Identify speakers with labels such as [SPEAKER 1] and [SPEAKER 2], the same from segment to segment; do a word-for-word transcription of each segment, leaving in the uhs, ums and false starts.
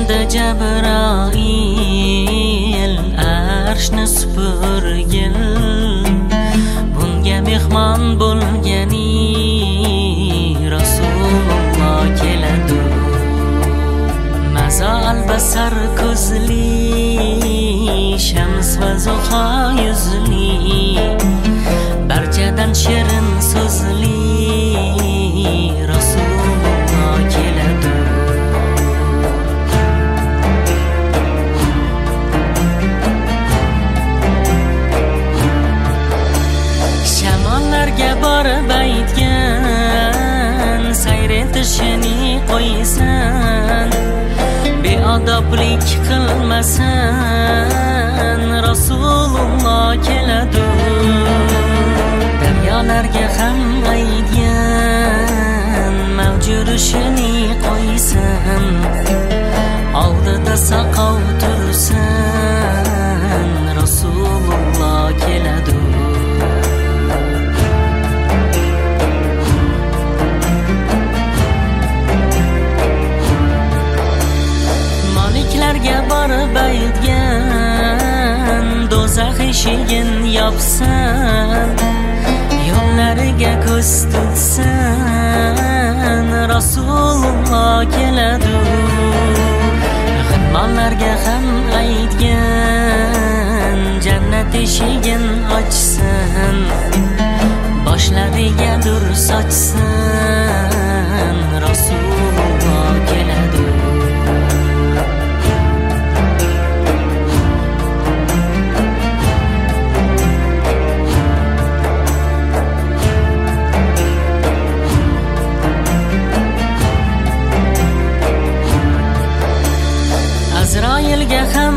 [SPEAKER 1] keldi Jabroil arshni supurgil, bunga mehmon bo'lgani Rasululloh keladi. Mazo albasar ko'zli, shams va zuho yuzli, barchadan shirin so'zli Rasululloh keladi. Shamollarga borib aytgan, sayr etishini qo'ysan, beodoblik qilmasan, Rasululloh keladi. Daryolarga ham aytgan, mavjurishini qo'ysan, oldida saqov tursan, Rasululloh keladi. Maliklarga borib aytgan, do'zax eshigin yopsan, yo'llariga ko'z tutsan, Rasululloh keladi. G'ilmonlarga ham aytgan, jannat eshigin ochsan, boshlariga nur sochsan, Rasululloh keladi. Azroilga ham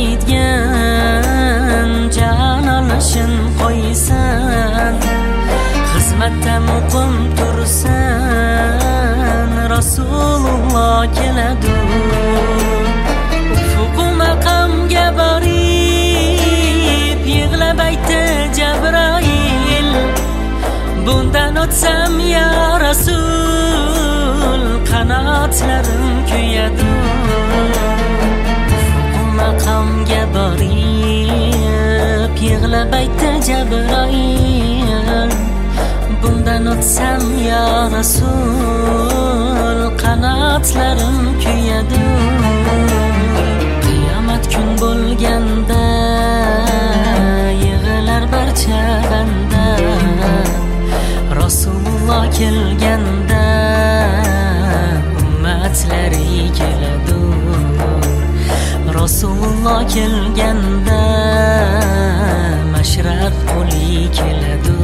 [SPEAKER 1] aytgan, jon olishin qo'ysan, xizmatda muqim tursan, Rasululloh keladi. Ufuq maqamga borib yig'lab aytdi Jabroil, bundan o'tsam ya Rasul, qanotlarim kuyadi. Maqamga borib yig'lab aytdi Jabroil, bundan o'tsam ya Rasul, qanotlarim kuyadi. Qiyomat kun bo'lganda yig'lar barcha banda, Rasululloh kelganda ummatlari keladi. Rasululloh kelganda mashrab qo'li keladi.